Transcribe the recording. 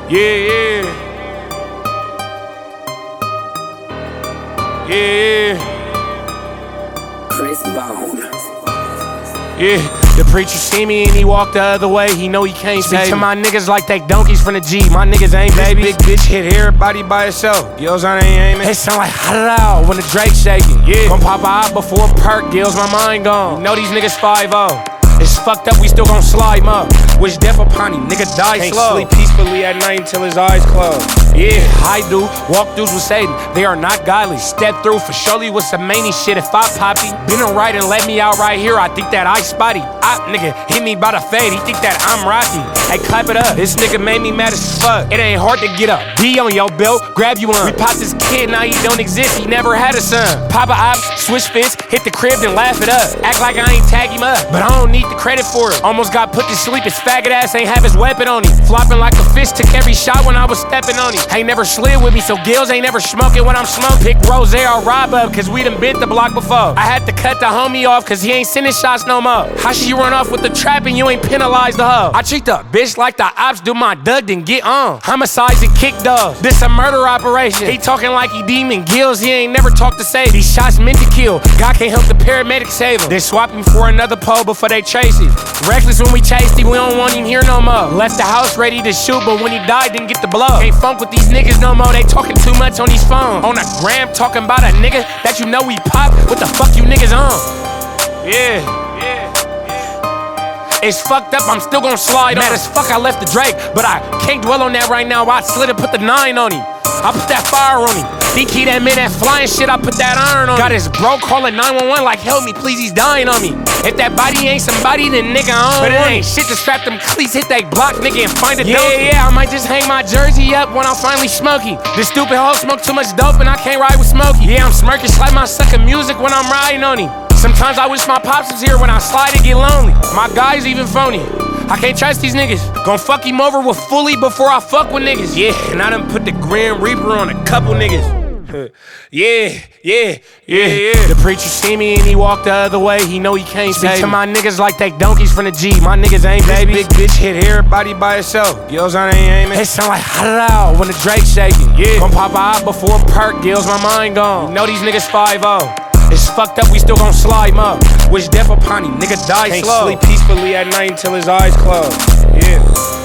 Yeah. Chris Bone. Yeah, the preacher see me and he walked the other way. He know he can't speak to my niggas like they donkeys from the G. My niggas ain't babies. Big bitch hit everybody by itself. Gills on ain't aiming. It sound like how when the Drake shaking. Yeah, gon' pop out before perk. Gills, my mind gone. You know these niggas 5-0. It's fucked up, we still gon' slide up. Wish death upon him, nigga die Can't slow. sleep peacefully at night until his eyes close. Yeah, I do. Walk-throughs with Satan, they are not godly. Step through for surely with some many shit if I poppy. Been alright and let me out right here, I think that I spotty. Nigga, hit me by the fade, he think that I'm Rocky. Hey, clap it up, this nigga made me mad as fuck. It ain't hard to get up, D on your belt, grab you one. We popped this kid, now he don't exist, he never had a son. Papa ops, switch fist, hit the crib and laugh it up. Act like I ain't tag him up, but I don't need the credit for it. Almost got put to sleep, his faggot ass ain't have his weapon on him. Flopping like a fish, took every shot when I was stepping on him. Ain't never slid with me, so Gills ain't never smoking when I'm smoking. Pick Rose or Rob up, cause we done bit the block before. I had to cut the homie off, cause he ain't sending shots no more. How she run off with the trap and you ain't penalized the hoe? I treat the bitch like the ops do my Doug, then get on. Homicides and kick dogs, this a murder operation. He talking like he demon Gills, he ain't never talked to save. These shots meant to kill, God can't help the paramedics save him. Then swap him for another pole before they chase him. Reckless when we chased him, we don't want him here no more. Left the house ready to shoot, but when he died, didn't get the blow. Can't funk with these niggas no more, they talking too much on these phones. On a gram, talking about a nigga that you know we pop. What the fuck you niggas on? Yeah. It's fucked up, I'm still gon' slide on. Mad as fuck, I left the Drake, but I can't dwell on that right now. I slid and put the 9 on him. I put that fire on him. Think he that man that flying shit, I put that iron on him. Got his bro calling 911 like help me, please, he's dying on me. If that body ain't somebody, then nigga, I don't. But it ain't shit to strap them cleats, hit that block, nigga, and find a donkey. Yeah, I might just hang my jersey up when I'm finally smoky. This stupid hoe smoke too much dope and I can't ride with Smokey. Yeah, I'm smirking, slide my sucker music when I'm riding on him. Sometimes I wish my pops was here when I slide and get lonely. My guys even phony. I can't trust these niggas. Gon' fuck him over with fully before I fuck with niggas. Yeah, and I done put the Grim Reaper on a couple niggas. Yeah. The preacher see me and he walked the other way. He know he can't speak to my niggas like they donkeys from the G. My niggas ain't babies. Big bitch hit everybody by itself. Gills on ain't aiming. It sound like how when the Drake shaking. Yeah, gon' pop out before perk. Gills, my mind gone. You know these niggas 5-0. It's fucked up, we still gon' slide up. Wish death upon him, nigga die Can't slow. sleep peacefully at night until his eyes close. Yeah.